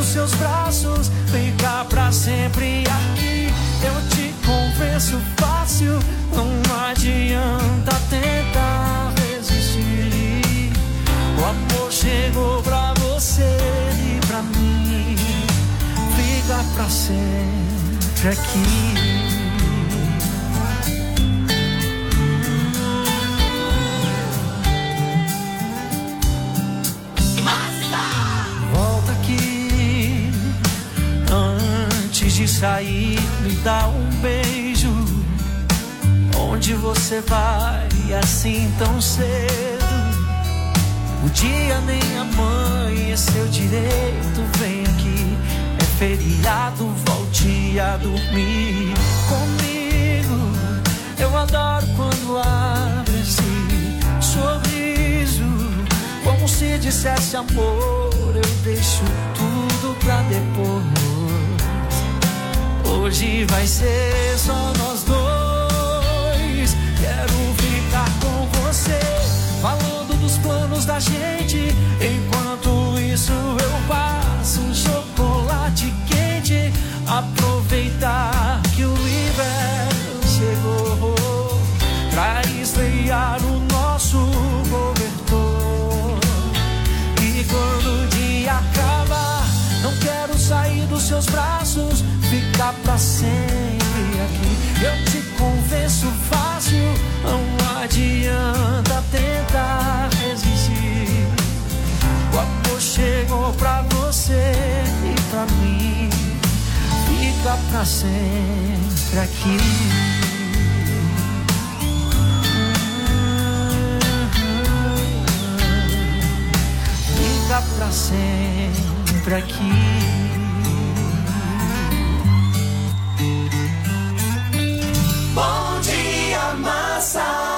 dos seus braços, ficar pra sempre aqui. Eu te convenço fácil, não adianta tentar resistir. O amor chegou pra você e pra mim, fica pra sempre aqui. De sair, me dá um beijo. Onde você vai assim tão cedo? O dia nem amanheceu direito. Vem aqui, é feriado, volte a dormir comigo. Eu adoro quando abre esse sorriso, como se dissesse amor, eu deixo tudo pra depois. Hoje vai ser só nós dois. Quero ficar com você, falando dos planos da gente. Enquanto isso eu passo um chocolate quente, aproveitar que o inverno chegou pra esfriar o nosso cobertor. E quando o dia acabar, não quero sair dos seus braços, ficar pra sempre aqui. Eu te convenço fácil, não adianta tentar resistir. O amor chegou pra você e pra mim, fica pra sempre aqui. Fica pra sempre aqui. Bom dia, massa.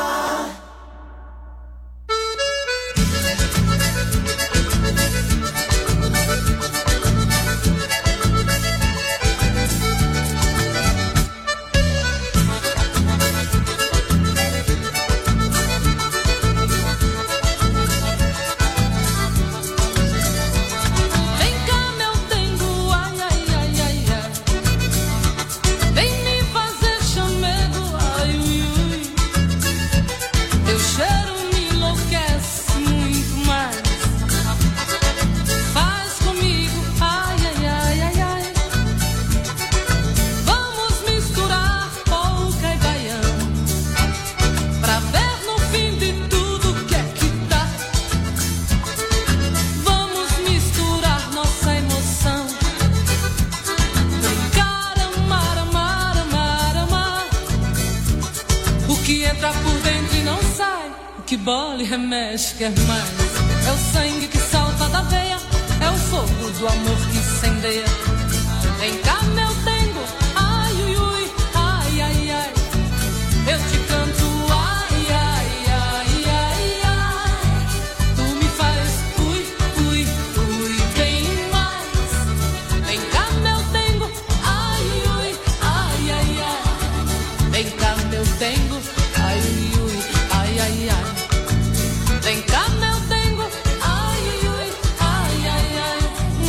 Bola e remexe, quer mais. É o sangue que salta da veia, é o fogo do amor que incendeia. Vem cá, meu dengo, ai, ui, ui, ai, ai, ai. Eu te canto, ai, ai, ai, ai, ai. Tu me faz, ui, ui, ui, bem mais. Vem cá, meu dengo, ai, ui, ai, ai, ai. Vem cá, meu dengo, ai, ui, ui, ai, ai, ai. Vem cá, meu dengo, ai, ui, ai, ai, ai.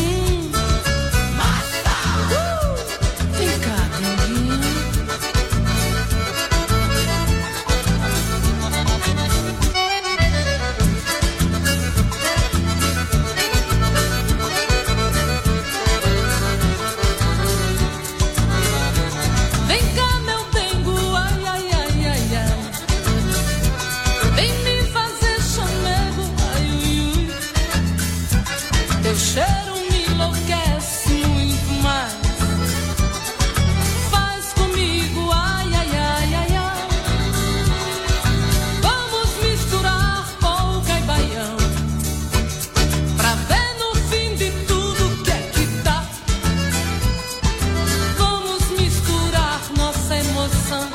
Mata! Vem cá, denguinho. Vem cá, meu dengo, ai, ai, ai, ai, ai. Vem me fazer chamego, ai, ui, ui. Teu cheiro me enlouquece muito mais. Faz comigo, ai, ai, ai, ai, ai. Vamos misturar polca e baião, pra ver no fim de tudo que é que dá. Vamos misturar nossa emoção,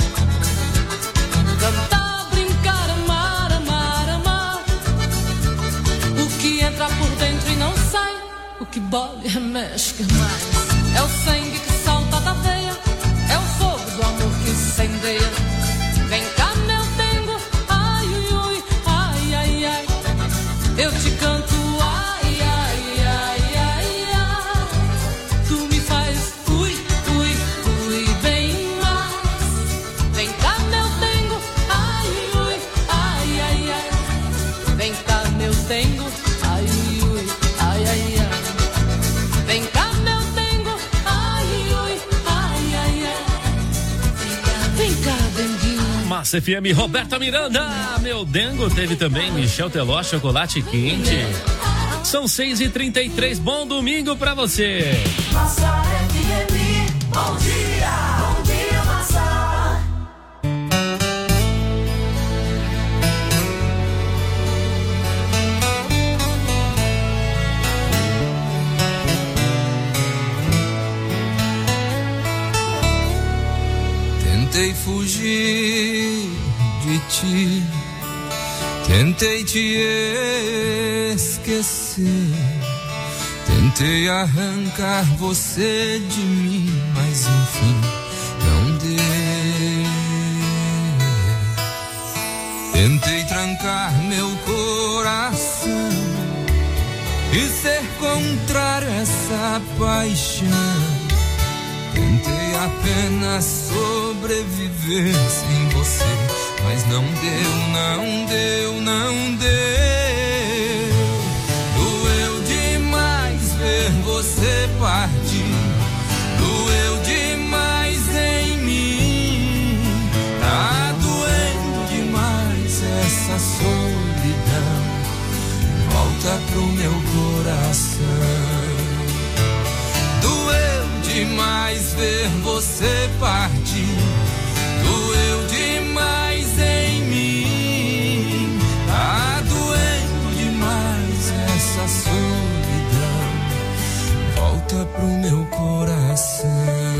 cantar, brincar, amar, amar, amar. O que entra por dentro e não sai, o que bola e remexe, quer mais. É o sangue que salta da veia, é o fogo do amor que incendeia. Vem cá, meu dengo, ai, ui, ui, ai, ai, ai. Eu te canto, ai, ai, ai, ai, ai. Nossa FM, Roberta Miranda, meu dengo. Teve também Michel Teló, chocolate quente. São 6h33, bom domingo pra você. Nossa FM, bom dia Massa. Tentei fugir de ti, tentei te esquecer, tentei arrancar você de mim, mas enfim não deu. Tentei trancar meu coração e ser contrário a essa paixão. Tentei apenas sobreviver sem você, mas não deu, não deu, não deu. Doeu demais ver você partir, doeu demais em mim. Tá doendo demais essa solidão, volta pro meu coração. Doeu demais ver você partir, doeu demais em mim. Tá doendo demais essa solidão, volta pro meu coração.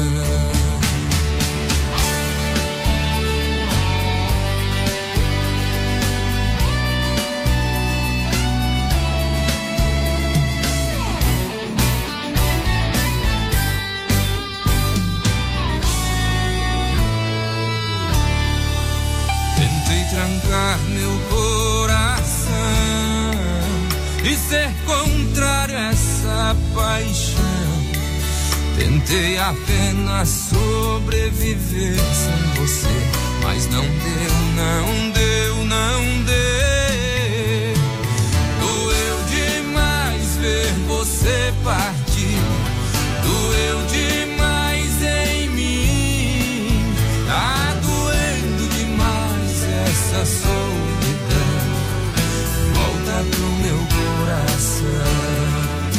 Trancar meu coração e ser contrário a essa paixão. Tentei apenas sobreviver sem você, mas não deu, não deu, não deu. Doeu demais ver você partir, doeu demais em mim. Tá doendo demais essa solidão, volta pro meu coração.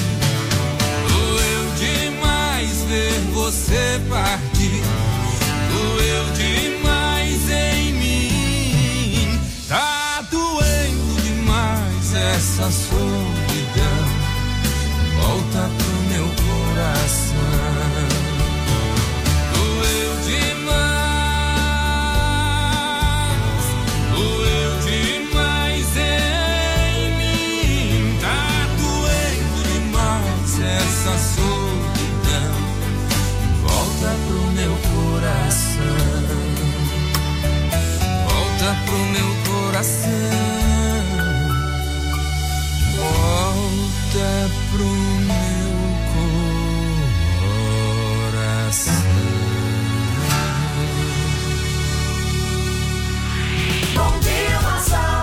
Doeu demais ver você partir, doeu demais em mim. Tá doendo demais essa solidão, volta pro meu coração. Doeu demais. Essa solidão, volta pro meu coração, volta pro meu coração, volta pro meu coração. Bom dia, Massa.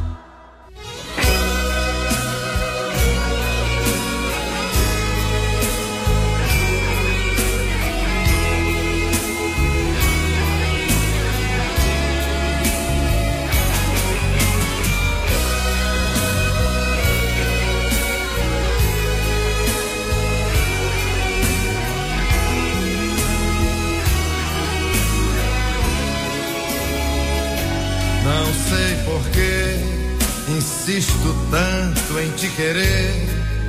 Não sei por que insisto tanto em te querer,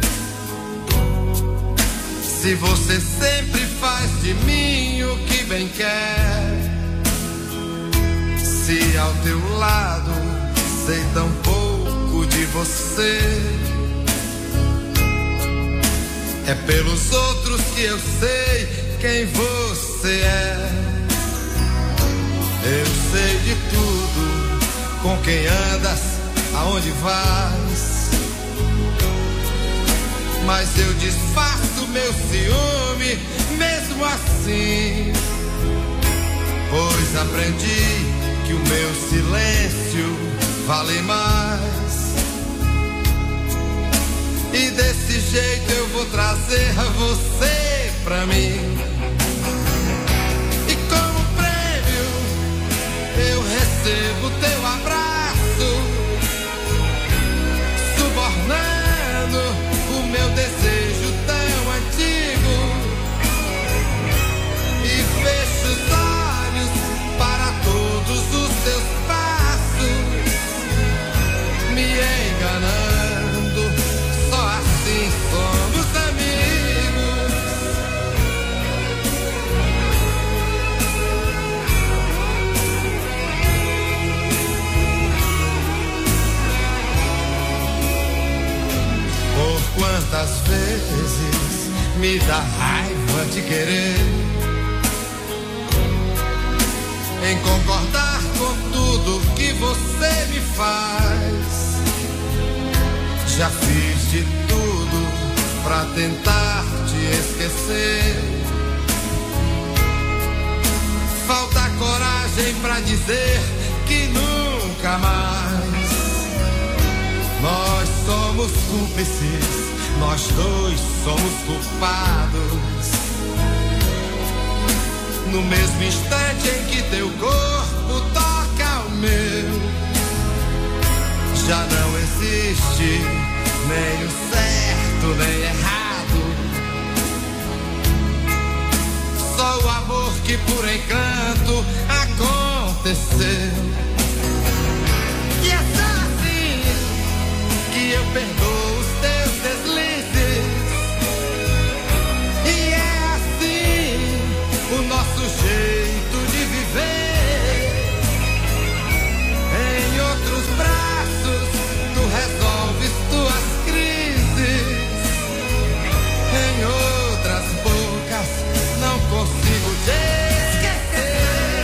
se você sempre faz de mim o que bem quer. Se ao teu lado sei tão pouco de você, é pelos outros que eu sei quem você é. Eu sei de tudo, com quem andas, aonde vais, mas eu disfarço meu ciúme mesmo assim, pois aprendi que o meu silêncio vale mais. E desse jeito eu vou trazer você pra mim, e como prêmio eu recebo teu abraço, subornando o meu desejo tão antigo, e fecho os olhos para todos os teus passos, me enganando, só assim somos amigos. Por quantas vezes me dá raiva de querer, em concordar com tudo que você me faz. Já fiz de tudo pra tentar te esquecer. Falta coragem pra dizer que nunca mais. Nós somos cúmplices, nós dois somos culpados. No mesmo instante em que teu corpo toca o meu, já não existe nem o certo nem errado, só o amor que por encanto aconteceu. E é só assim que eu perdoo os teus deslizes, e é assim o nosso jeito de viver. Em outros braços tu resolves tuas crises, em outras bocas não consigo te esquecer.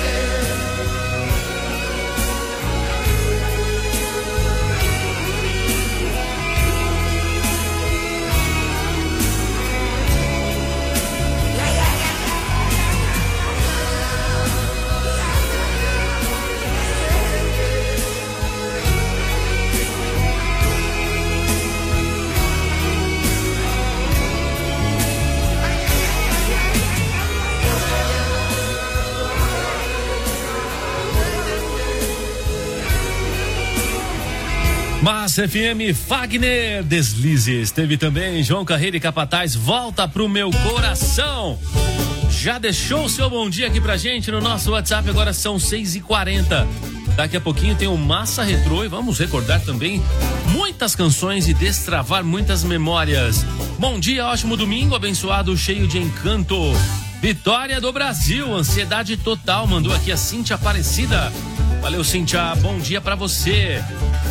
Massa FM, Fagner Deslizes. Teve também João Carreira e Capataz, Volta Pro Meu Coração. Já deixou o seu bom dia aqui pra gente no nosso WhatsApp, agora são 6h40. Daqui a pouquinho tem o Massa Retrô e vamos recordar também muitas canções e destravar muitas memórias. Bom dia, ótimo domingo, abençoado, cheio de encanto. Vitória do Brasil, ansiedade total, mandou aqui a Cíntia Aparecida. Valeu, Cíntia, bom dia pra você.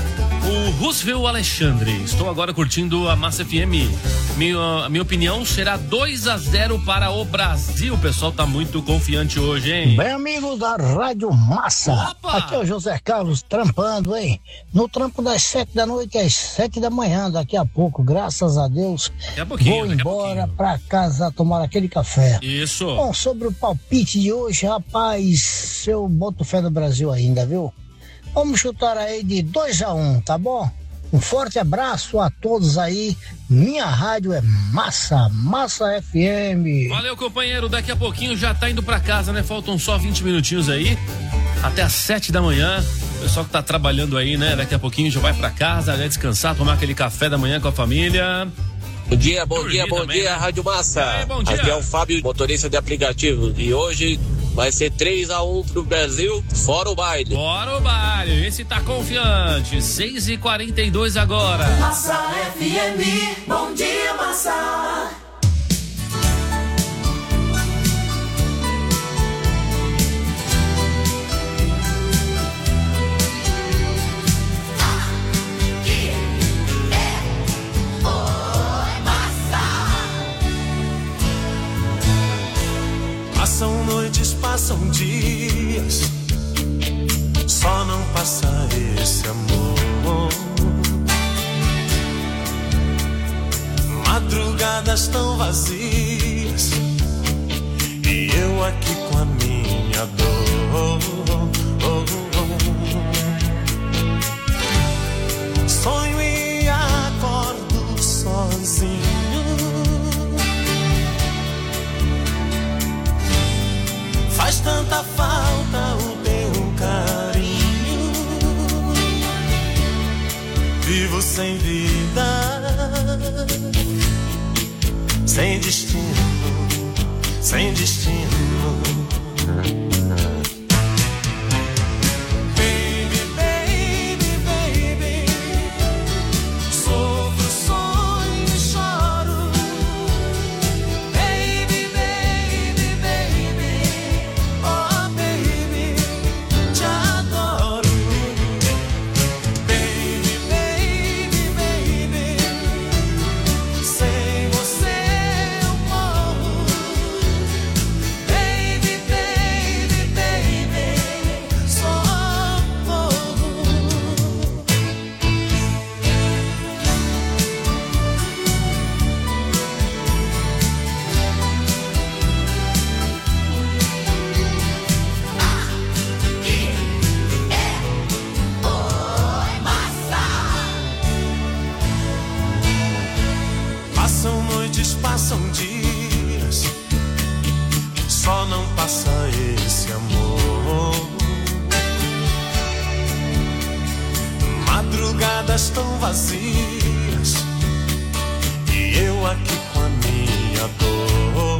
O Roosevelt Alexandre, estou agora curtindo a Massa FM. Minha opinião será 2-0 para o Brasil. O pessoal tá muito confiante hoje, hein? Bem, amigos da Rádio Massa. Opa! Aqui é o José Carlos trampando, hein? No trampo das 7 da noite às 7 da manhã, daqui a pouco, graças a Deus. Daqui a pouquinho, vou embora pra casa tomar aquele café. Isso. Bom, sobre o palpite de hoje, rapaz, eu boto fé no Brasil ainda, viu? Vamos chutar aí de 2-1, tá bom? Um forte abraço a todos aí. Minha rádio é Massa, Massa FM. Valeu, companheiro. Daqui a pouquinho já tá indo pra casa, né? Faltam só 20 minutinhos aí. Até às 7 da manhã. O pessoal que tá trabalhando aí, né? Daqui a pouquinho já vai pra casa, vai descansar, tomar aquele café da manhã com a família. Bom dia, também, né? Rádio Massa. Bom dia. Aqui é o Fábio, motorista de aplicativo. E hoje vai ser 3-1 pro Brasil, fora o baile. Fora o baile, esse tá confiante. 6h42 agora. Massa FM, bom dia, Massa. Passam noites, passam dias, só não passa esse amor. Madrugadas tão vazias e eu aqui com a minha dor. Sonho e acordo sozinho. Faz tanta falta o teu carinho. sem vida, sem destino, sem destino. Baby, baby, baby, sofro, sonho e choro. Baby, baby, baby, oh baby, te adoro. Baby, baby, baby, sem você eu morro. Baby, baby, baby, só morro. Passam noites, passam dias, só não passa esse amor. Madrugadas tão vazias e eu aqui com a minha dor.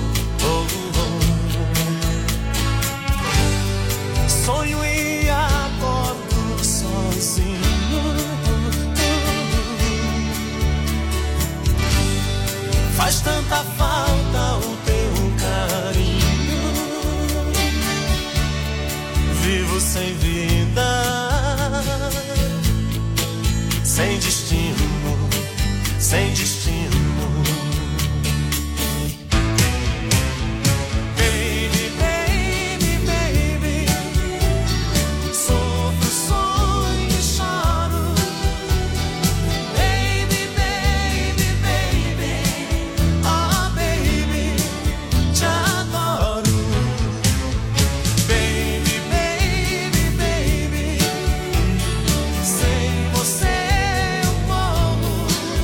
Sonho e acordo sozinho. Faz tanta falta o teu carinho. Vivo sem vida, sem destino, sem destino. Baby, baby, baby, sofro, sonho e choro. Baby, baby, baby, oh baby, te adoro. Baby, baby, baby, sem você eu morro.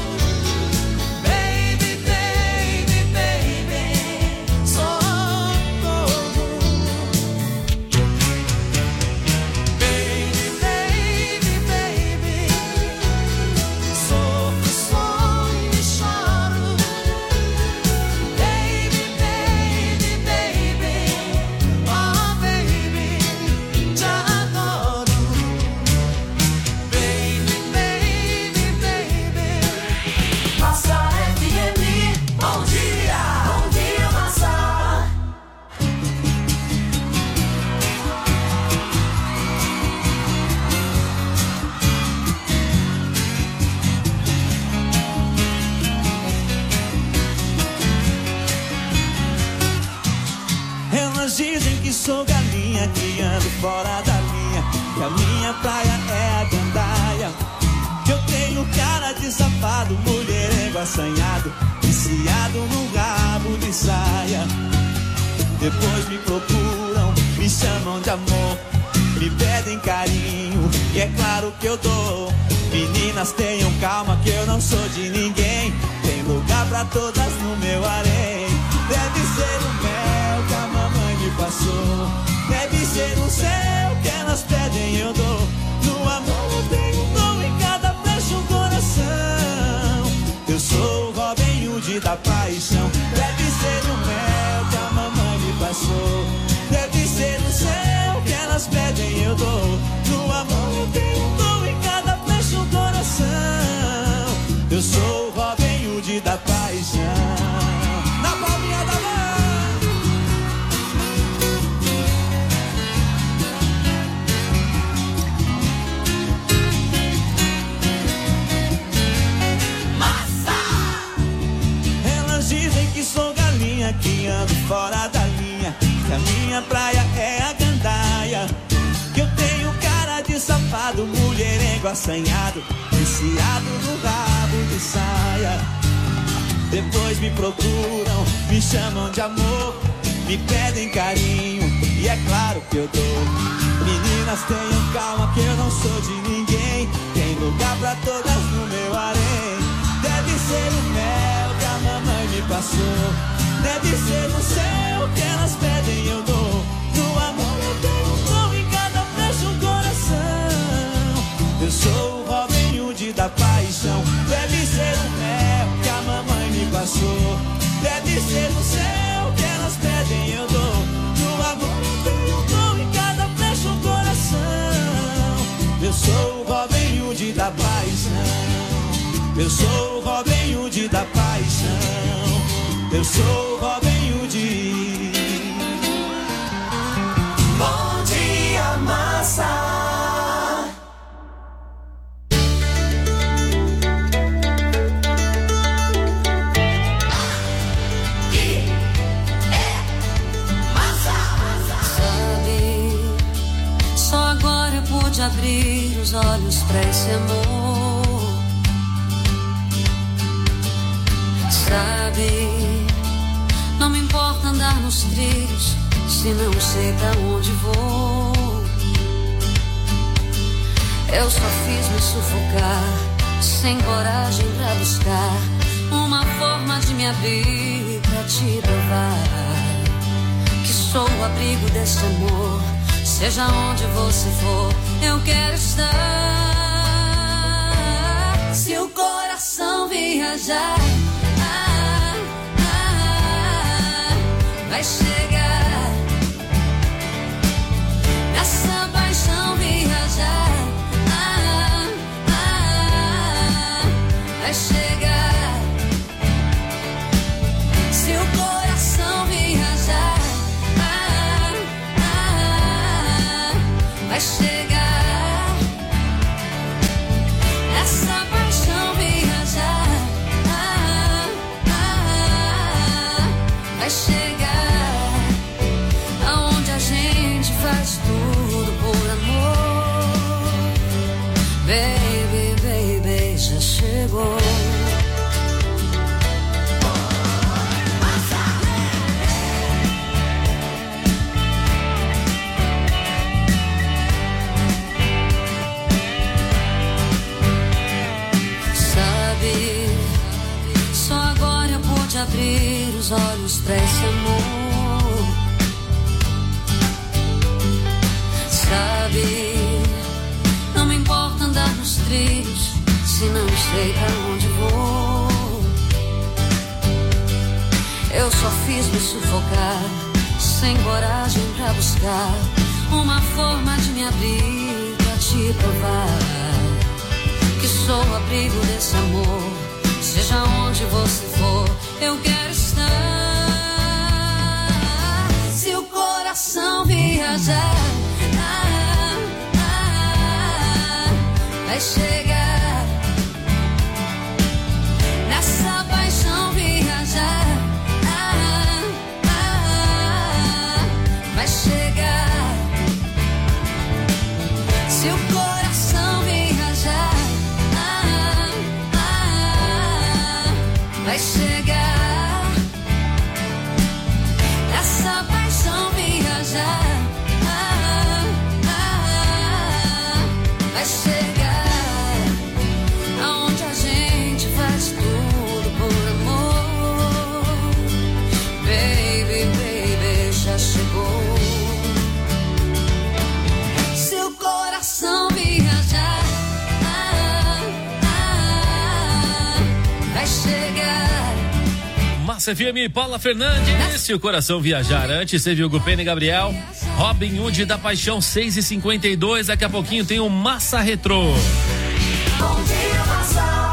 Baby, baby, baby, só morro. Baby, baby, baby, sofro, sonho e choro. Baby, baby, baby, oh baby, te adoro. Baby, baby, baby. Massa FM, bom dia, Massa. Elas dizem que sou galinha, que ando fora da linha, que a minha praia é a gandaia, que eu tenho cara de safado, mulherengo assanhado, viciado no rabo de saia. Depois me procuram, me chamam de amor, me pedem carinho, e é claro que eu dou. Meninas, tenham calma que eu não sou de ninguém, tem lugar pra todas no meu harém. Deve ser o mel que a mamãe me passou, deve ser o céu que elas pedem eu dou. No amor eu tenho um dom, em cada flecha um coração. Eu sou o Robin Hood da paixão. Deve ser o mel que a mamãe me passou, deve ser o céu que elas pedem eu dou. No amor eu tenho um dom, em cada flecha um coração. Eu sou o Robin Hood da paixão. Na palminha da mão. Elas dizem que sou galinha, que ando fora da linha, que a minha praia é a gandaia, que eu tenho cara de safado, mulherengo assanhado, viciado no rabo de saia. Depois me procuram, me chamam de amor, me pedem carinho, e é claro que eu dou. Meninas, tenham calma que eu não sou de ninguém, tem lugar pra todas no meu harém. Deve ser o mel que a mamãe me passou, deve ser o céu que elas pedem eu dou. No amor eu tenho um dom, em cada flecha um coração. Eu sou o Robin Hood da paixão. pode ser no céu que elas pedem, eu dou. No amor eu dou, em cada flecha um coração. Eu sou o Robin Hood da paixão. Eu sou o Robin Hood da paixão. Eu sou o Robin Hood. Bom dia, massa. De abrir os olhos pra esse amor, sabe? Não me importa andar nos trilhos se não sei pra onde vou. Eu só fiz me sufocar, sem coragem pra buscar uma forma de me abrir pra te provar que sou o abrigo desse amor. Seja onde você for, eu quero estar. Se o coração viajar, vai chegar. Nessa paixão viajar, vai chegar. Se o coração viajar, vai chegar. Essa paixão viajar, vai chegar. Aonde a gente faz tudo por amor. Baby, baby, já chegou. Abrir os olhos pra esse amor, sabe? Não me importa andar nos trilhos se não sei pra onde vou. Eu só fiz me sufocar, sem coragem pra buscar uma forma de me abrir pra te provar que sou o abrigo desse amor. Seja onde você for, eu quero estar. Se o coração viajar, vai chegar. Nessa paixão viajar, vai chegar. Se o coração viajar, vai chegar. Essa paixão viajar, vai chegar. Aonde a gente faz tudo por amor. Baby, baby, já chegou. Se o coração viajar, vai chegar. Massa FM, Paula Fernandes. Se o coração viajar, antes teve Hugo Pena e Gabriel. Robin Hood da Paixão, 6h52. Daqui a pouquinho tem o Massa Retrô. Bom dia, massa.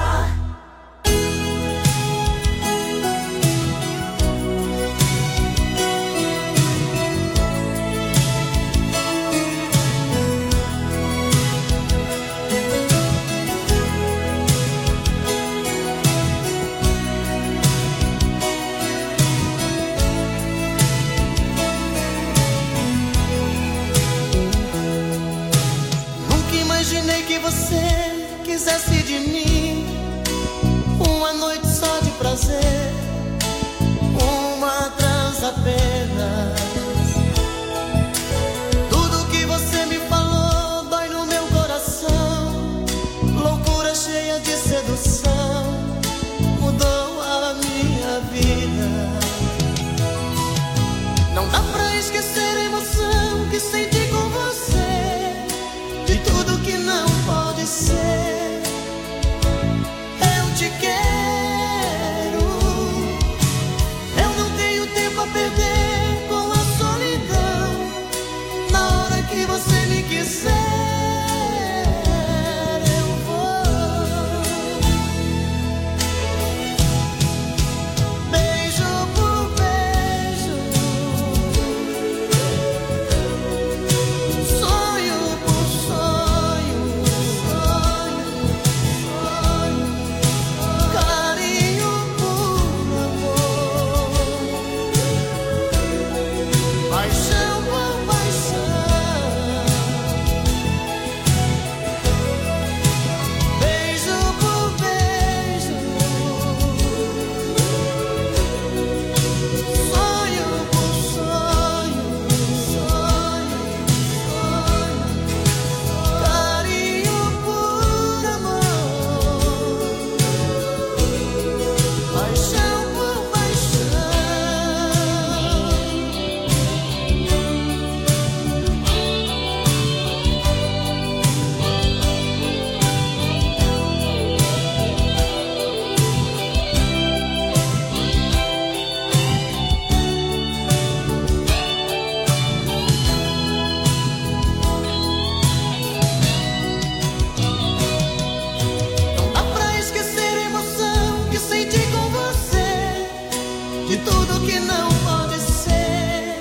Você quisesse de mim uma noite só de prazer, uma trança apenas. Tudo que você me falou dói no meu coração. Loucura cheia de sedução mudou a minha vida. Não dá pra esquecer a emoção que senti com você, de tudo que não pode ser. Eu te quero, eu tudo que não pode ser.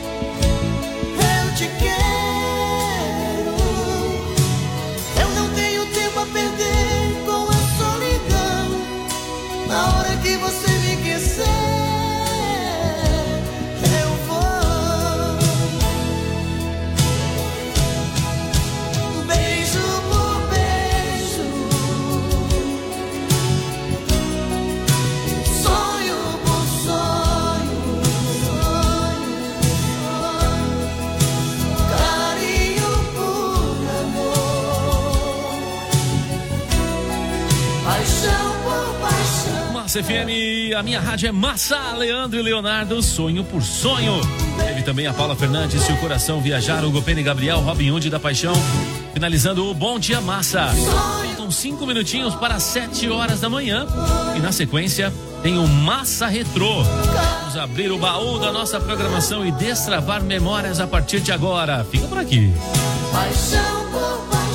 Eu te quero. Eu não tenho tempo a perder com a solidão. Na hora que você me quiser, eu vou. Beijo por beijo, sonho por sonho, carinho por amor, paixão por paixão. Massa FM, a minha rádio é Massa. Leandro e Leonardo, sonho por sonho. Teve também a Paula Fernandes, Se o Coração Viajar, Hugo Pena e Gabriel, Robin Hood da Paixão. Finalizando o Bom Dia Massa. Faltam 5 minutinhos para 7 horas da manhã. E na sequência tem o Massa Retrô. Vamos abrir o baú da nossa programação e destravar memórias a partir de agora. Fica por aqui. Paixão por paixão.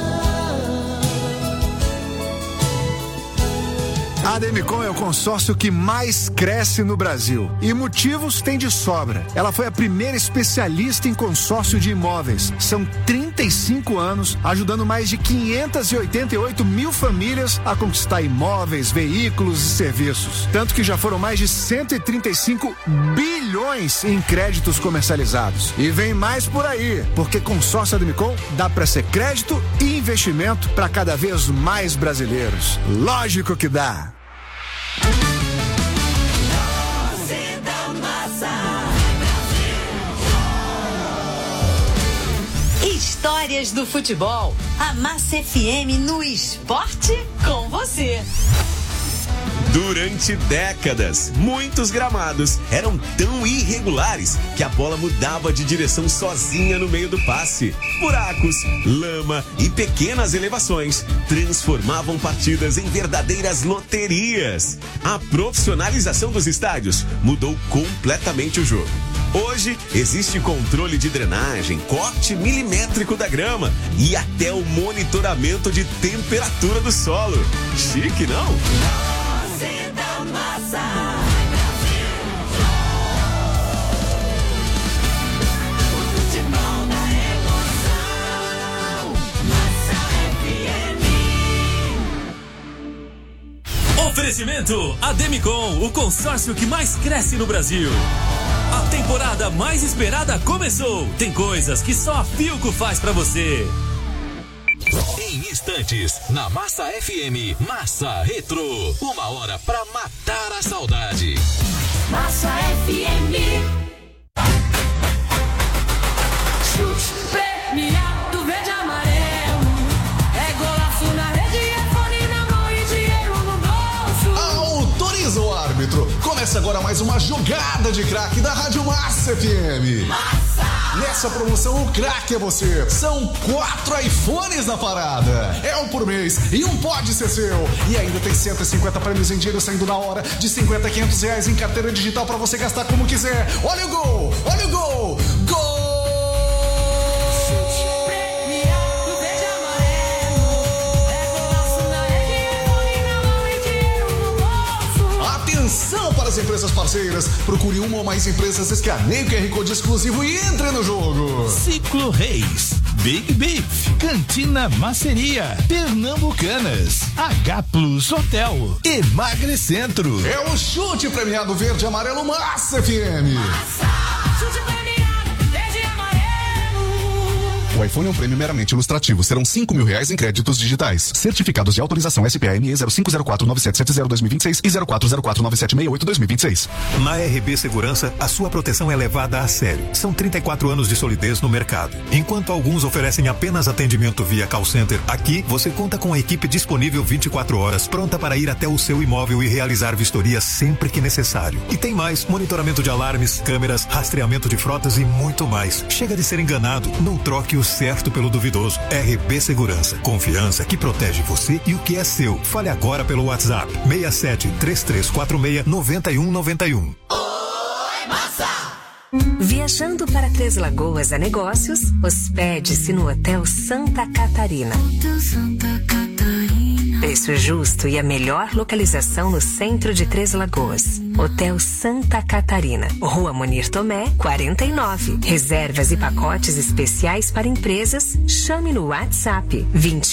A Demicon é o consórcio que mais cresce no Brasil. E motivos tem de sobra. Ela foi a primeira especialista em consórcio de imóveis. São 35 anos, ajudando mais de 588 mil famílias a conquistar imóveis, veículos e serviços. Tanto que já foram mais de 135 bilhões em créditos comercializados. E vem mais por aí, porque consórcio Demicon dá para ser crédito e investimento para cada vez mais brasileiros. Lógico que dá. Histórias do futebol. A Massa FM no esporte com você. Durante décadas, muitos gramados eram tão irregulares que a bola mudava de direção sozinha no meio do passe. Buracos, lama e pequenas elevações transformavam partidas em verdadeiras loterias. A profissionalização dos estádios mudou completamente o jogo. Hoje, existe controle de drenagem, corte milimétrico da grama e até o monitoramento de temperatura do solo. Chique, não? Oferecimento Ademicon, o consórcio que mais cresce no Brasil. A temporada mais esperada começou. Tem coisas que só a Philco faz pra você. Em instantes, na Massa FM, Massa Retrô. 1 hora pra matar a saudade. Massa FM. Chute premiado verde e amarelo. É golaço na rede, é fone na mão e dinheiro no bolso. Autoriza o árbitro. Começa agora mais uma jogada de craque da Rádio Massa FM. Massa! Nessa promoção, o craque é você. São 4 iPhones na parada. É um por mês e um pode ser seu. E ainda tem 150 prêmios em dinheiro saindo na hora, de 50 a 500 reais em carteira digital pra você gastar como quiser. Olha o gol! Olha o gol! Gol! Atenção para as empresas parceiras. Procure uma ou mais empresas, escaneie o QR Code exclusivo e entre no jogo. Ciclo Reis, Big Beef, Cantina Maceria, Pernambucanas, H Plus Hotel, Emagrecentro. É o chute premiado verde e amarelo Massa FM. Massa! Chute premiado verde e amarelo. O iPhone é um prêmio meramente ilustrativo. Serão R$5.000 em créditos digitais. Certificados de autorização SPA-ME 05049770-2026 e 04049768-2026. Na RB Segurança, a sua proteção é levada a sério. São 34 anos de solidez no mercado. Enquanto alguns oferecem apenas atendimento via call center, aqui você conta com a equipe disponível 24 horas, pronta para ir até o seu imóvel e realizar vistoria sempre que necessário. E tem mais: monitoramento de alarmes, câmeras, rastreamento de frotas e muito mais. Chega de ser enganado. Não troque o certo pelo duvidoso. RB Segurança. Confiança que protege você e o que é seu. Fale agora pelo WhatsApp 67-3346-9191. Oi, Massa! Viajando para Três Lagoas a negócios, hospede-se no Hotel Santa Catarina. preço justo e a melhor localização no centro de Três Lagoas. Hotel Santa Catarina, Rua Munir Tomé, 49. Reservas e pacotes especiais para empresas. Chame no WhatsApp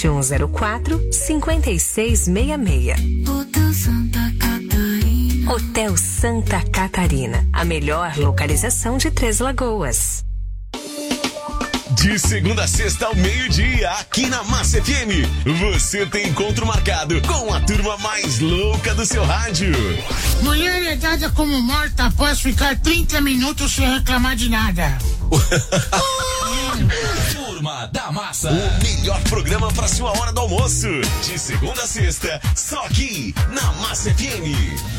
2104-5666. Hotel Santa Catarina. Hotel Santa Catarina, a melhor localização de Três Lagoas. De segunda a sexta ao meio-dia, aqui na Massa FM, você tem encontro marcado com a turma mais louca do seu rádio. Mulher é dada como morta após ficar 30 minutos sem reclamar de nada. Turma da Massa. O melhor programa para sua hora do almoço. De segunda a sexta, só aqui na Massa FM.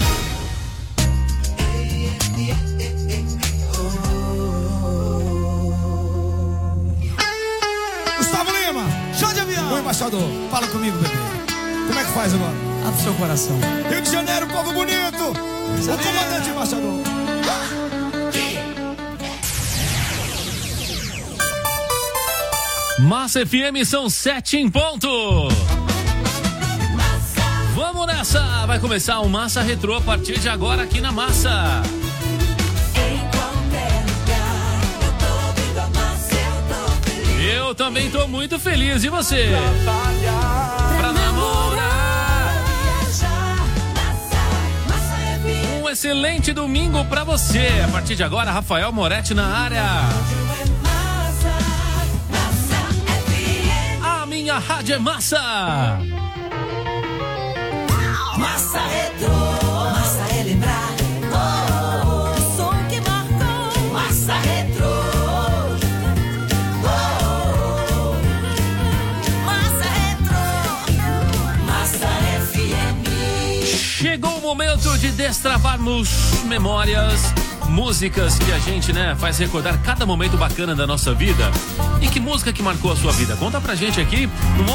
Gustavo Lima, show de avião. Oi, embaixador, fala comigo, bebê. Como é que faz agora? Abre seu coração. Rio de Janeiro, povo bonito. O comandante, embaixador. Massa FM, são 7 em ponto. Vamos nessa. Vai começar o Massa Retrô a partir de agora aqui na Massa. Eu também tô muito feliz, e você? Pra namorar. Um excelente domingo pra você. A partir de agora, Rafael Moretti na área. A minha rádio é Massa. Massa Retrô. Massa é lembrar. O som que marcou. Massa Retrô. Chegou o momento de destravarmos memórias, músicas que a gente, faz recordar cada momento bacana da nossa vida. E que música que marcou a sua vida? Conta pra gente aqui no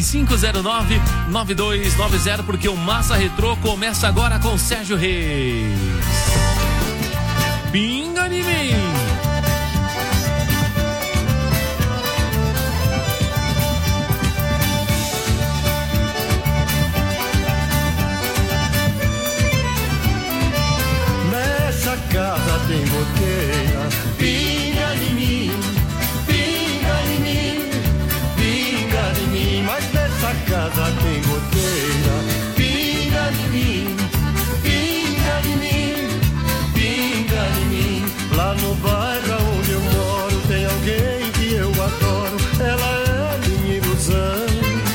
1135099290, porque o Massa Retrô começa agora com Sérgio Reis. Pinga em mim. Casa tem goteira, pinga em mim, pinga em mim, pinga em mim. Mas nessa casa tem goteira, pinga em mim, pinga em mim, pinga em mim. Lá no bairro onde eu moro tem alguém que eu adoro, ela é minha ilusão.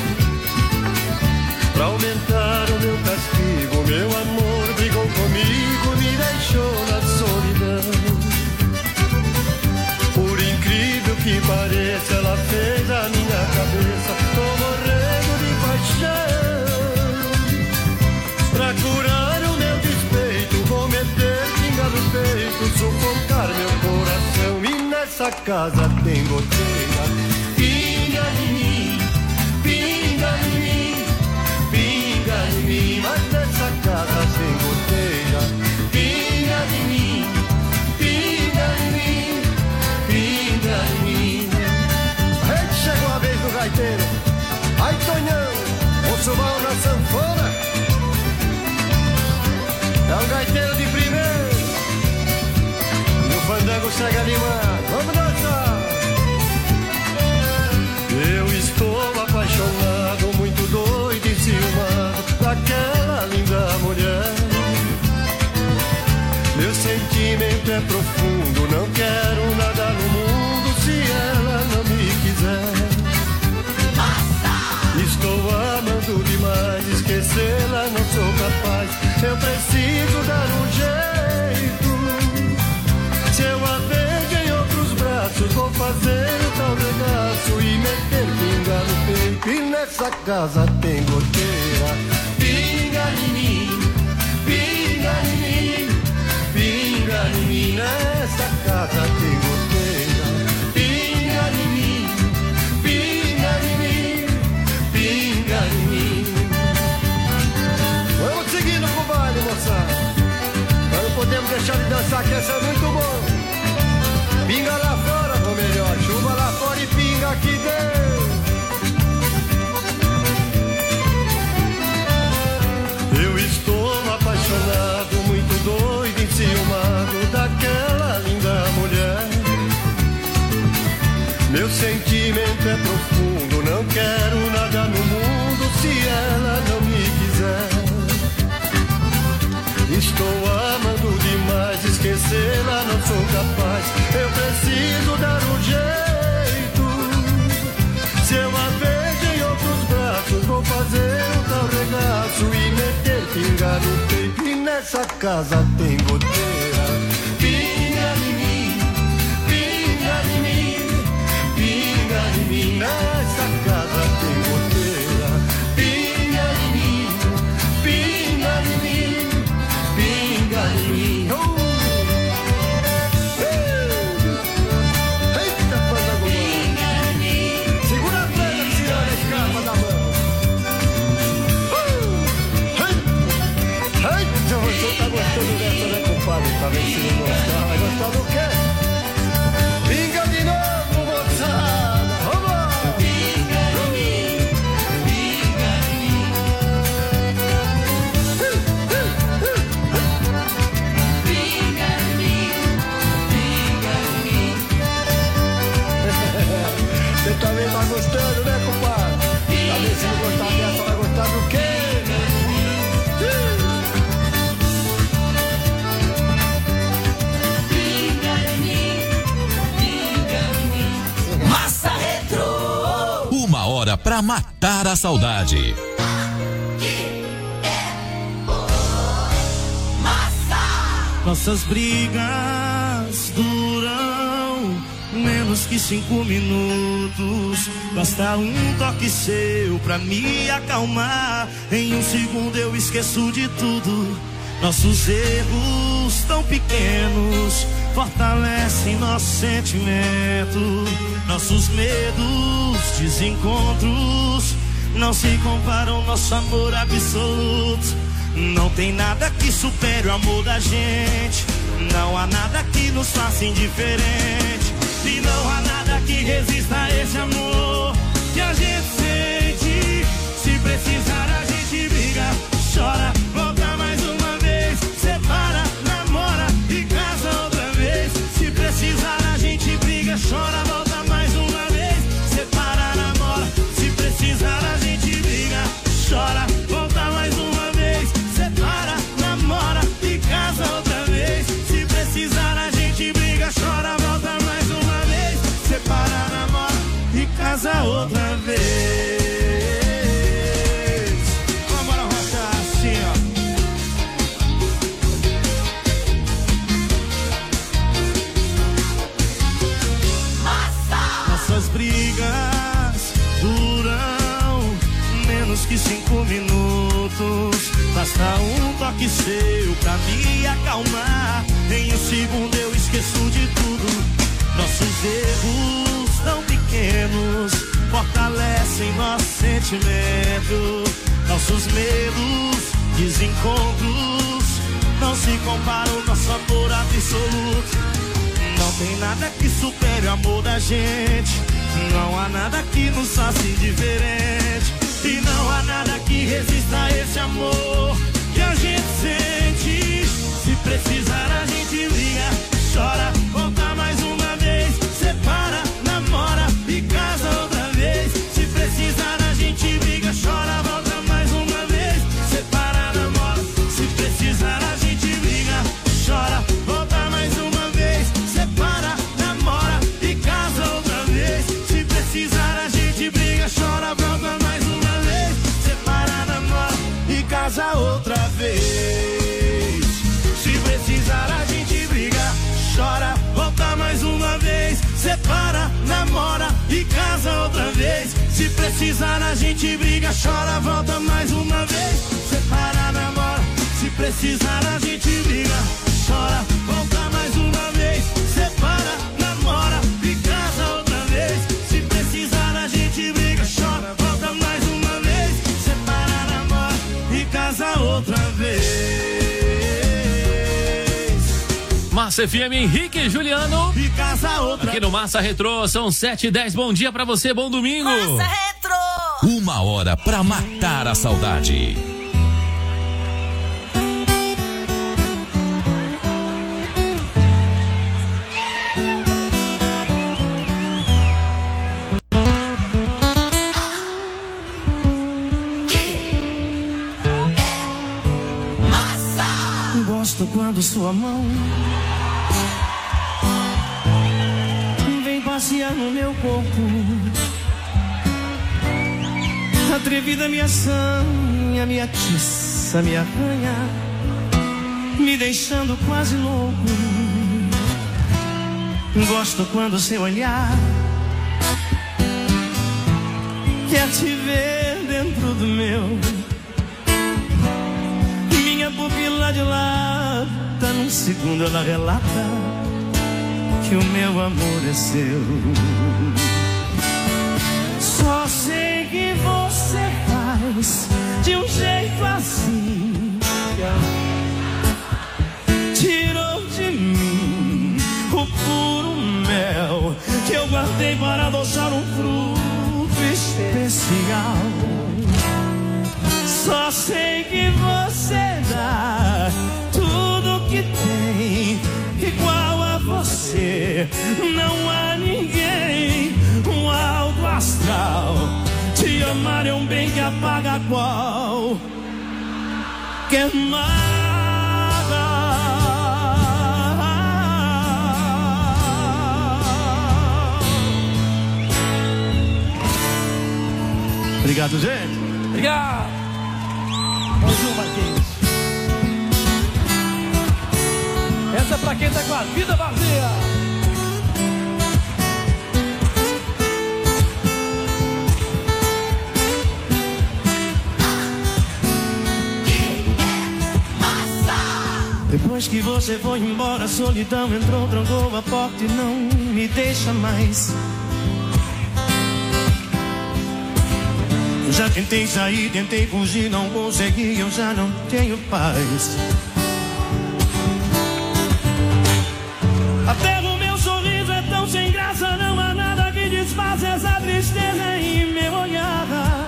Pra aumentar o meu castigo, meu amor brigou comigo, me deixou na solidão. Por incrível que pareça, ela fez a minha cabeça, tô morrendo de paixão. Pra curar o meu despeito, vou meter pinga no peito, sufocar meu coração. E nessa casa tem goteira, pinga em mim, pinga em mim, pinga em mim. Mas nessa casa tem goteira, pinga em mim, pinga em mim, pinga em mim. Eita, chegou a vez do gaiteiro. Ai, Tonhão, o subão na sanfona. É um gaiteiro de primeiro. E o fandango segue animado. Vamos dançar. Eu estou apaixonado, muito doido e ciumado daquela linda mulher. Meu sentimento é profundo, não quero nada no mundo se ela não me quiser. Estou amando demais, esquecê-la não sou capaz. Eu preciso dar um jeito. Se eu a vejo em outros braços, vou fazer o tal regaço e meter pinga no peito. E nessa casa tem goteira, pinga em mim, pinga em mim, pinga em mim. Nessa casa tem goteira, pinga em mim, pinga em mim, pinga em mim. Vamos seguindo com o baile, moçada. Nós não podemos deixar de dançar, que essa é muito bom. Pinga lá fora, ou melhor, chuva lá fora e pinga aqui dentro. sou capaz. Eu preciso dar um jeito. Se eu a vejo em outros braços, vou fazer um tal regaço e meter pinga no peito. E nessa casa tem goteira. Pinga em mim, pinga em mim, pinga em mim. Nessa casa tem goteira. Pinga em mim, pinga em mim, pinga em mim. Eita, coisa boa. Segura a frente, que senhora escapa da mão. Eita, você tá gostando dessa, né, compadre? Tá vendo se não gostar? Vai gostar do quê? Pinga de novo, moçada. Vamos! Pinga em mim, pinga em mim. Pinga em mim, pinga em mim. Você também tá gostando, né, compadre? Tá vendo se não gostar dessa, vai gostar do quê? Massa Retro. Uma hora pra matar a saudade. Nossas brigas duram menos que 5 minutos. Basta um toque seu pra me acalmar. Em um segundo eu esqueço de tudo. Nossos erros tão pequenos fortalecem nosso sentimento. Nossos medos, desencontros não se comparam ao nosso amor absoluto. Não tem nada que supere o amor da gente. Não há nada que nos faça indiferente. E não há nada que resista a esse amor que a gente sente. Se precisar a gente briga, chora, volta mais uma vez. Separa, namora e casa outra vez. Se precisar a gente briga, chora, volta mais uma vez. Separa, namora. Se precisar a gente briga, chora, volta mais uma vez. Separa, namora e casa outra vez. Se precisar a gente briga, chora, volta mais uma vez. Separa, namora e casa outra vez. Vamos lá, rocha, assim, ó. Nossas brigas duram menos que 5 minutos. Basta um toque seu pra me acalmar. Em um segundo eu esqueço de tudo. Nossos erros tão pequenos fortalecem nosso sentimento. Nossos medos, desencontros não se comparam ao nosso amor absoluto. Não tem nada que supere o amor da gente. Não há nada que nos faça indiferente. E não há nada que resista a esse amor que a gente sente. Se precisar a gente briga, chora, volta mais uma vez. Separa, namora e casa outra vez. Se precisar a gente briga, chora, volta mais uma vez. Separa, namora. Se precisar a gente briga, chora, volta mais uma vez. Separa, namora e casa outra vez. Se precisar a gente briga, chora, volta mais uma vez. Separa, namora e casa outra vez. Se precisar a gente briga, chora, volta mais uma vez. Separa, namora e casa outra vez. Se precisar a gente briga, chora, volta mais uma vez. Separa, namora. Se precisar a gente briga, chora, volta mais uma vez. Separa, namora e casa outra vez. Se precisar a gente briga, chora, volta mais uma vez. Separa, namora e casa outra vez. Massa FM, Henrique e Juliano. E casa outra. Aqui no Massa Retro, são 7h10. Bom dia pra você, bom domingo. Massa Retro. Uma hora pra matar a saudade. Gosto quando sua mão passear no meu corpo. Atrevida me assanha, me atiça, me arranha, me deixando quase louco. Gosto quando seu olhar quer te ver dentro do meu. Minha pupila dilata, num segundo ela relata que o meu amor é seu. Só sei que você faz de um jeito assim, tirou de mim o puro mel que eu guardei para adoçar um fruto especial. Só sei que você dá tudo que tem, igual a você não há ninguém. Um alto astral, te amar é um bem que apaga qual quer nada. Obrigado, gente. Obrigado. Bonjour, Marquinhos. Essa é pra quem tá com a vida vazia. Depois que você foi embora, a solidão entrou, trancou a porta e não me deixa mais. Já tentei sair, tentei fugir, não consegui, eu já não tenho paz. Até o meu sorriso é tão sem graça, não há nada que desfaça essa tristeza em meu olhar.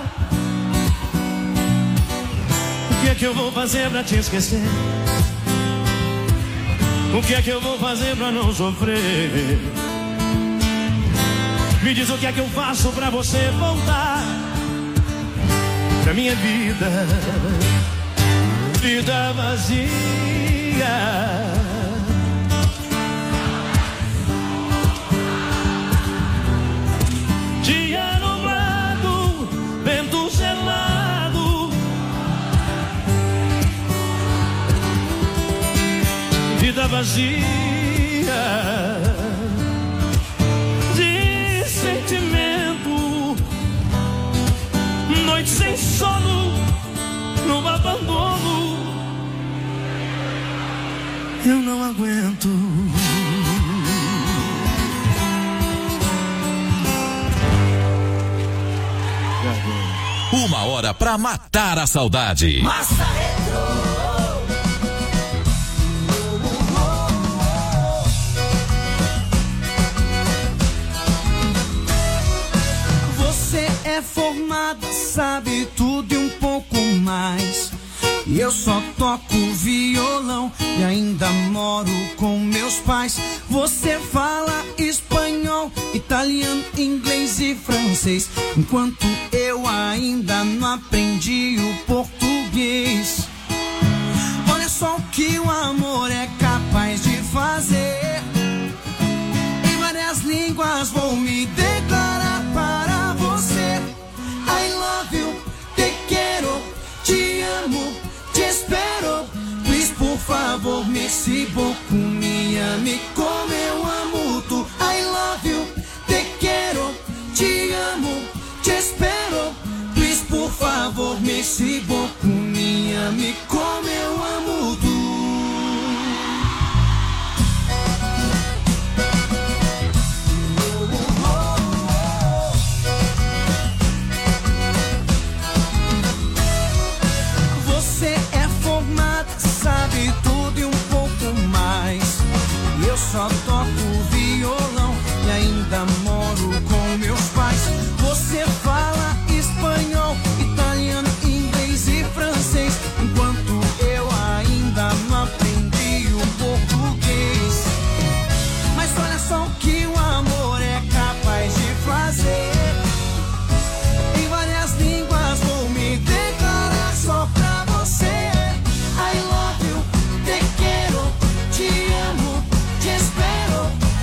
O que é que eu vou fazer pra te esquecer? O que é que eu vou fazer pra não sofrer? Me diz o que é que eu faço pra você voltar pra minha vida, vida vazia. Dia nublado, vento gelado, vida vazia de sentimento, noite sem sono, no abandono, eu não aguento. Uma hora pra matar a saudade. Massa Retro. É formada, sabe tudo e um pouco mais. E eu só toco violão e ainda moro com meus pais. Você fala espanhol, italiano, inglês e francês, enquanto eu ainda não aprendi o português. Olha só o que o amor é capaz de fazer. Em várias línguas vou me declarar para você. I love you, te quero, te amo, te espero. Please, por favor, merci beaucoup, me ame como eu amo tu. I love you, te quero, te amo, te espero. Please, por favor, merci beaucoup, me ame como eu amo tu. Sabe tudo e um pouco mais. Eu só toco violão e ainda moro com meus pais. Você fala espanhol, italiano, inglês e francês, enquanto eu ainda não aprendi o português. Mas olha só o que o amor é capaz de fazer. Em várias línguas vou me declarar só pra você. I love you, te quero, te amo, te espero.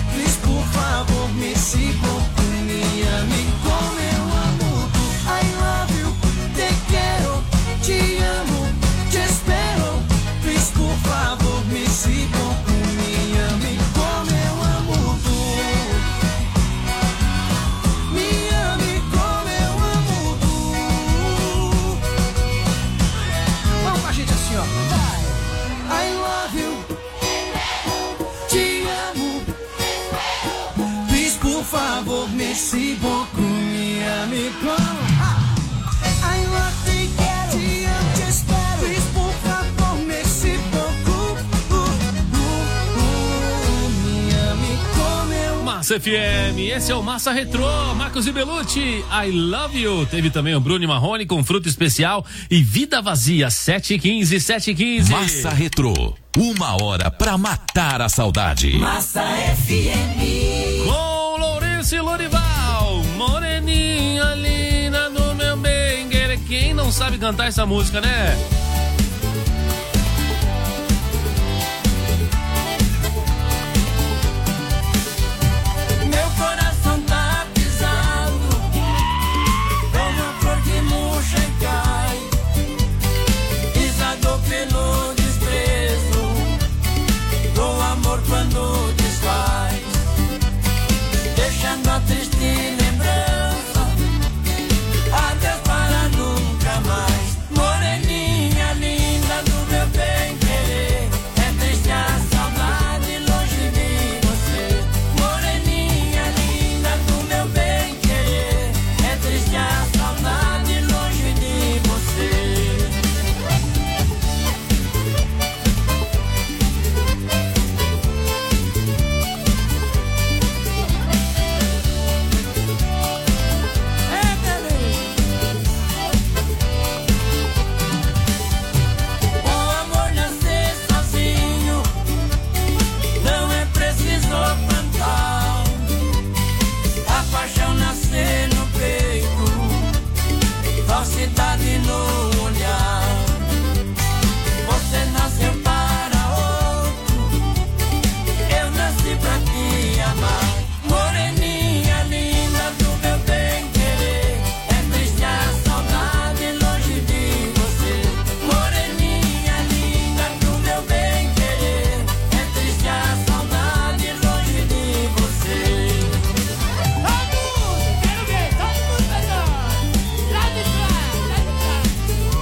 favor, merci beaucoup, me ame como. Ai, eu até quero, te amo, te espero. Please, por favor, merci beaucoup, me ame como eu. Massa FM, esse é o Massa Retrô, Marcos e Belucci, I Love You. Teve também o Bruno Marrone com Fruto Especial e Vida Vazia, 7h15, 7h15. Massa Retrô, 1 hora pra matar a saudade. Massa FM. Com Lourenço e Lorival, moreninha linda no meu bem. Quem não sabe cantar essa música, né? Meu coração tá pisado, como a flor que murcha e cai, pisado pelo desprezo do amor quando desfaz, deixando a triste lembrança, adeus para nunca mais. Moreninha linda do meu bem querer, é triste a saudade longe de você. Moreninha linda do meu bem querer, é triste a saudade longe de você. O amor nascer sozinho, não é preciso plantar. A paixão nascer no peito, falsidade no olhar. Você nasceu para outro, eu nasci pra te amar. Moreninha linda do meu bem querer, é triste a saudade longe de você. Moreninha linda do meu bem querer, é triste a saudade longe de você. Quero ver, todo mundo cantando. Lá de trás, lá de trás.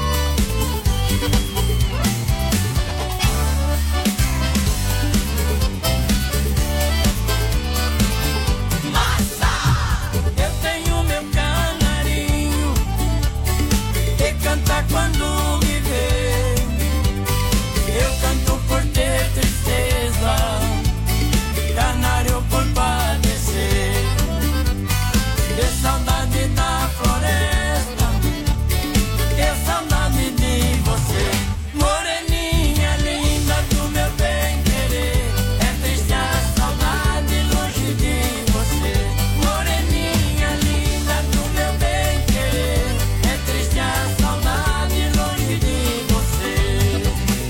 Eu tenho meu canarinho que canta quando me vê. Eu canto por ter tristeza, canário por padecer. De saudade da floresta, de saudade de você. Moreninha linda do meu bem querer, é triste a saudade longe de você. Moreninha linda do meu bem querer, é triste a saudade longe de você.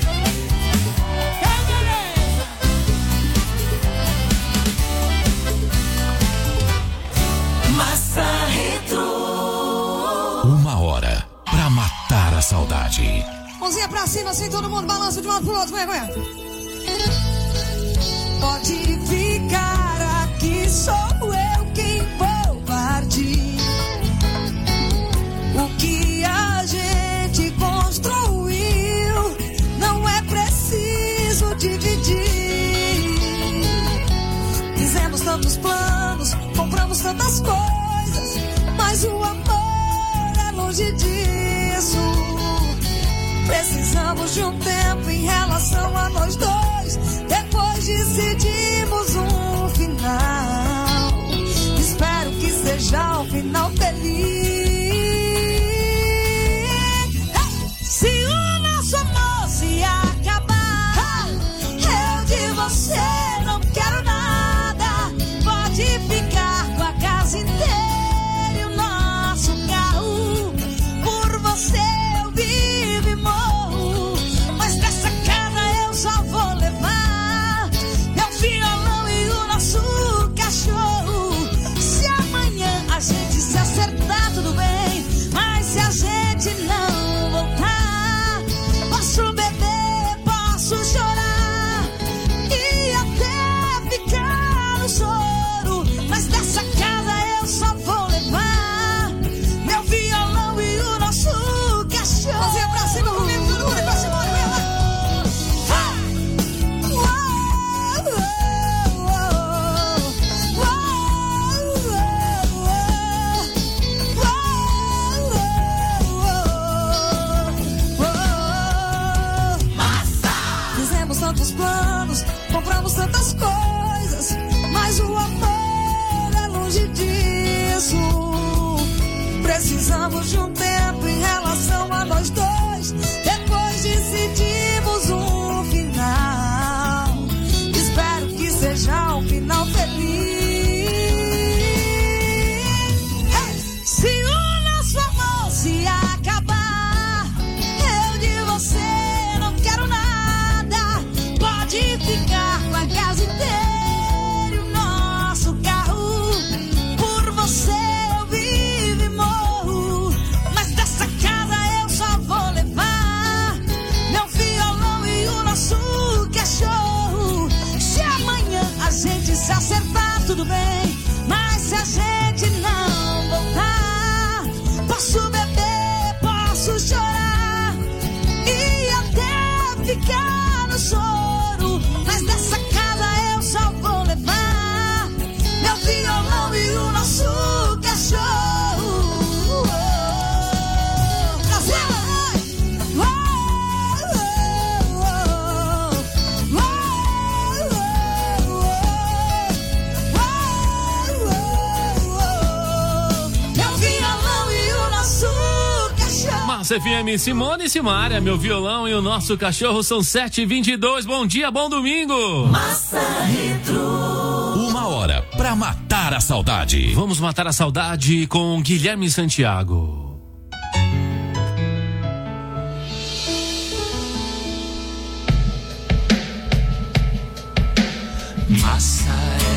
Massa Retro. 1 hora pra matar a saudade. Mãozinha pra cima, assim todo mundo balança de um lado pro outro, vai. Pode ficar aqui, sou eu quem vou partir. O que a gente construiu não é preciso dividir. Fizemos tantos planos, compramos tantas coisas, mas o amor é longe disso. Precisamos de um tempo em relação a nós dois, depois decidimos um final. Espero que seja um final feliz. Se o nosso amor se acabar, eu de você não quero nada. Pode ficar com a casa inteira e o nosso carro. Por você eu vivo e morro, mas dessa casa eu só vou levar meu filho. desejar um final feliz. Se o nosso amor se acabar, eu de você não quero nada. Pode ficar com a casa inteira e o nosso carro. Por você eu vivo e morro, mas dessa casa eu só vou levar meu violão e o nosso cachorro. Se amanhã a gente se acertar, tudo bem, mas se a gente não voltar, posso beber, posso chorar e até ficar no choro, mas dessa casa eu só vou levar meu violão e o nosso cachorro. Massa FM, Simone e Simária, meu violão e o nosso cachorro, são 7h22. Bom dia, bom domingo. Massa Retro. 1 hora pra matar a saudade. Vamos matar a saudade com Guilherme Santiago. Massa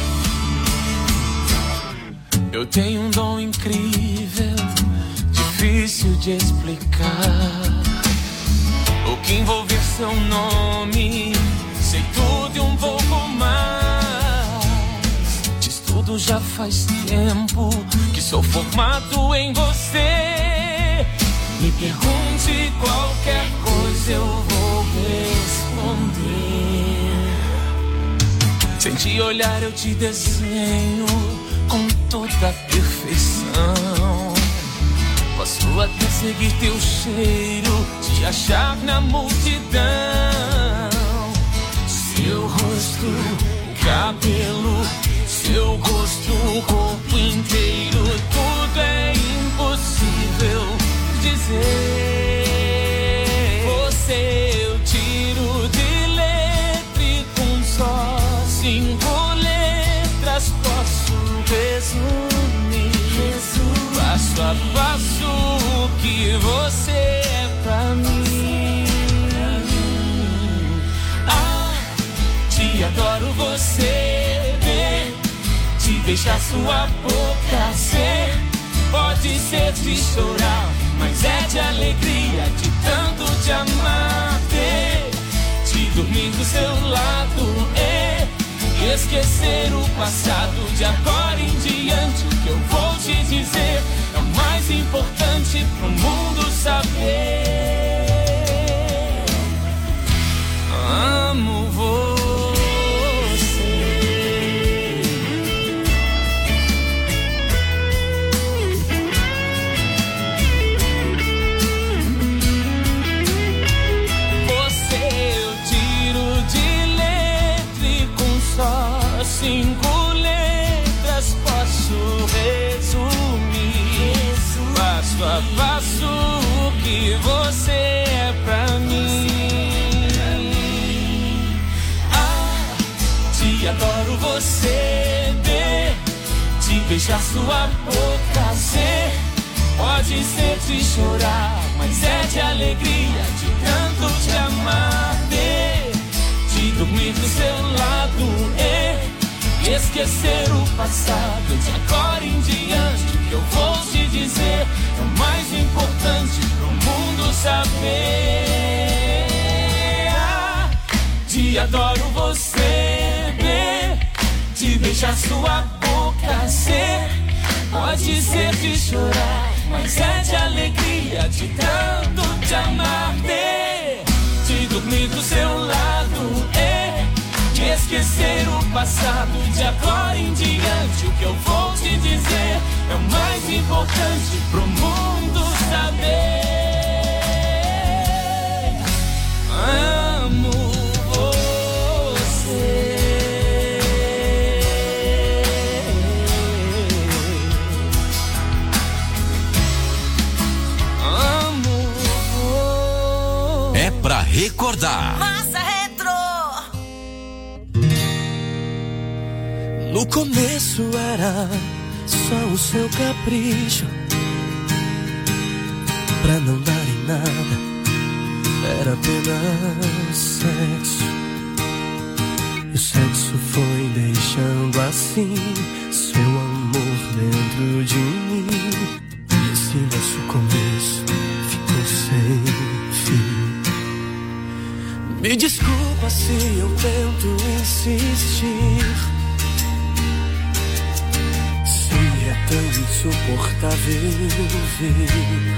eu tenho um dom incrível, difícil de explicar. O que envolve seu nome, sei tudo e um pouco mais. Te estudo já faz tempo, que sou formado em você. Me pergunte qualquer coisa, eu vou responder. Sem te olhar eu te desenho com toda a perfeição. Posso até seguir teu cheiro, te achar na multidão. Seu rosto, o cabelo, seu gosto, o corpo inteiro, tudo é impossível dizer. Você eu tiro de letra e com só 5 letras posso resumir passo a passo o que você é pra mim. Ah, te adoro você ver, te deixar sua boca ser. Pode ser de chorar, mas é de alegria, de tanto te amar. Ter, te dormir do seu lado e esquecer o passado. De agora em diante, o que eu vou te dizer é o mais importante pro mundo saber. Amo você. Você eu tiro de letra e com só 5 letras posso resumir passo a passo o que você é pra mim. Ah, te adoro você ver, te beijar sua boca ser. Pode ser de chorar, mas é de alegria, de tanto te amar. Ter, te dormir do seu lado e esquecer o passado. De agora em diante, o que eu vou te dizer é o mais importante pro mundo saber. Ah, te adoro você ver, te beijar sua boca ser. Pode ser de chorar, mas é de alegria, de tanto te amar. Ter, te dormir do seu lado e esquecer o passado. De agora em diante, o que eu vou te dizer é o mais importante pro mundo saber. Amo você. É pra recordar. Massa Retro. No começo era só o seu capricho, pra não dar em nada, era apenas sexo. E o sexo foi deixando assim seu amor dentro de mim. E esse nosso começo ficou sem fim. Me desculpa se eu tento insistir, se é tão insuportável ver.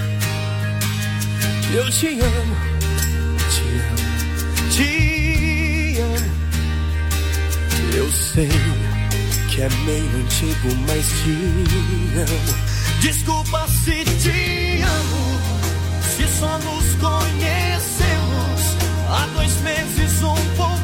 Eu te amo, te amo, te amo. Eu sei que é meio antigo, mas te amo. Desculpa se te amo, se só nos conhecemos há 2 meses, um pouco